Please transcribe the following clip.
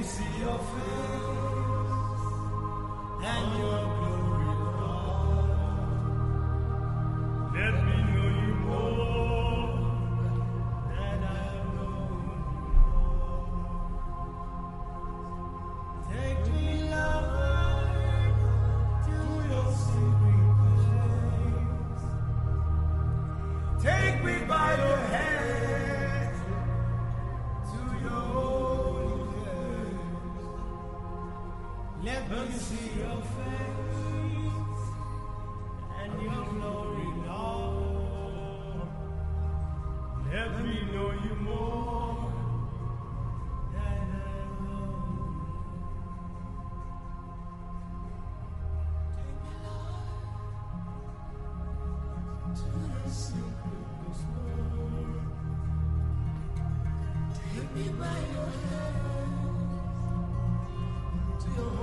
see your face and your glory, Lord. Let me know you more than I have known you. Take me, Lord, to your secret place. Take me by your hand to your holy place. Let me see your face and your glory, Lord. Let me know you more than I know. Take me, Lord, to your secret place, Lord. Take me by your hand to your